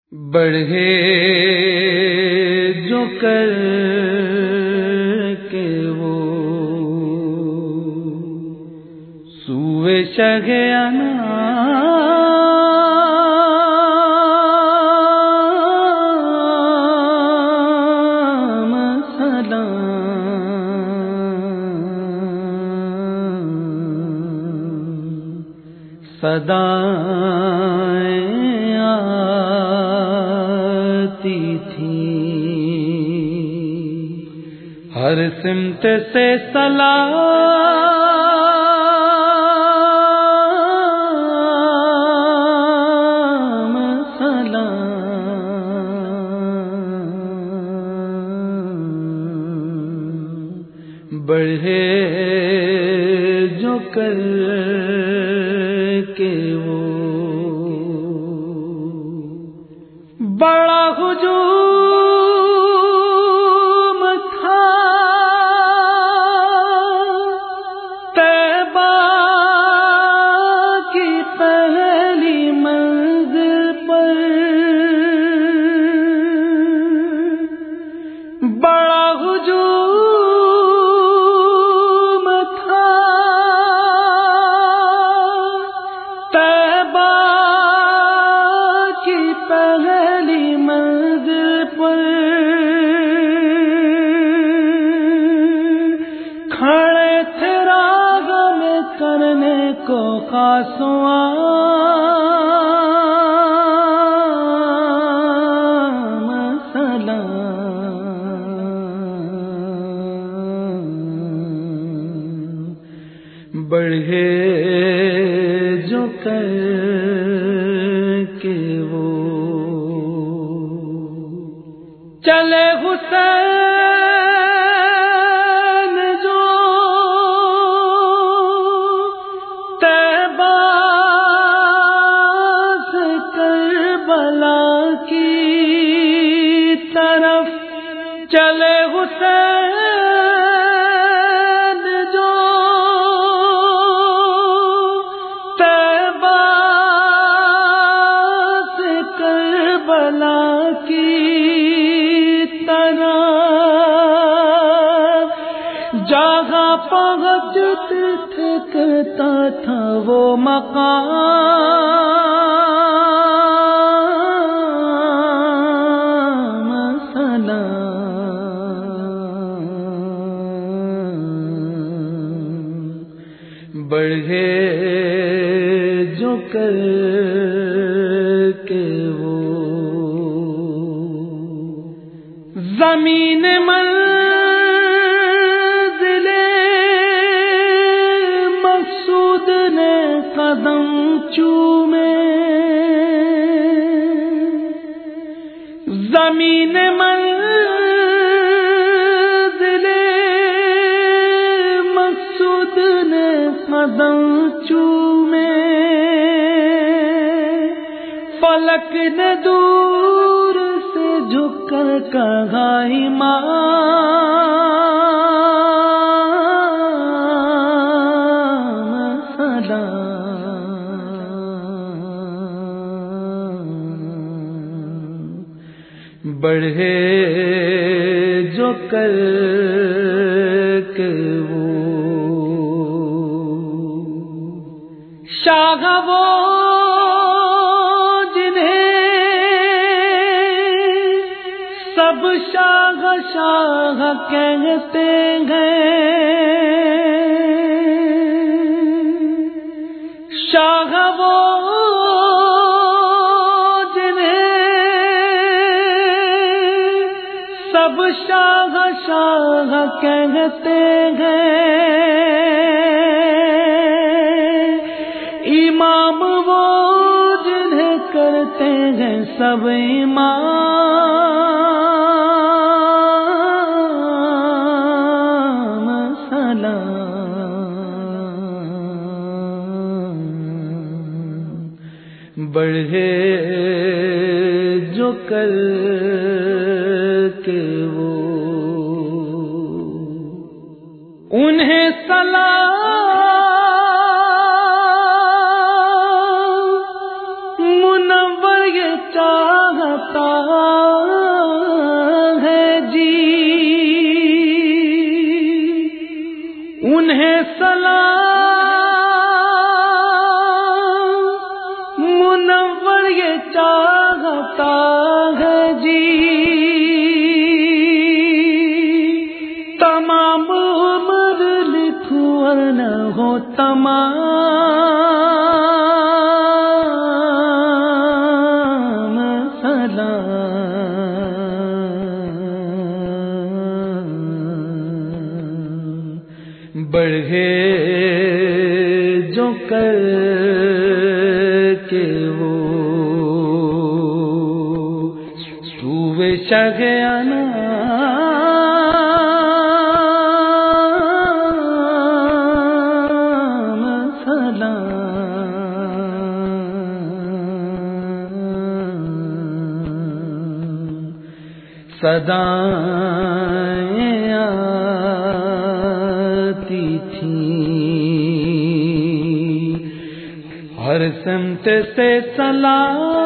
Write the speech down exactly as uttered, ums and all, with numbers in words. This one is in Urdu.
بڑھے جو کر کے وہ سوئے شگے انام سلام صدائیں آتی تھی ہر سمت سے سلام سلام بڑھے جو کر کے وہ بڑا ہجوم تھا طیبہ کی پہلی منزل پر بڑا ہجوم تھا طیبہ کی پہلی منزل پر کھڑے تھے راہ میں کرنے کو خاص عام سلام بڑھے جو کر کے وہ چلے حسین جو طیبہ سے کربلا کی طرف چلے حسین جو طیبہ سے کربلا کی جہاں پہنچتے تھے کرتا تھا وہ مقام سلام بڑھے جو کر کے وہ زمین من قدم چومے زمین منزل مقصود نے قدم چومے فلک نے دور سے جھک کر کہا امام بڑھے جو کر کے وہ شاہ وہ جنہیں سب شاہ شاہ کہتے ہیں شاہ وہ سب شاہ شاہ کہتے ہیں امام وہ جنہیں کرتے ہیں سب امام سلام بڑھے جو کر کے وہ انہیں سلام منور یہ چاہت چاہتا ہے جی تمام عمر لکھوں اور نہ ہو تمام سلام بڑھے جو کر کے وہ سوے شگیانا صدائیں آتی تھیں ہر سمت سے سلام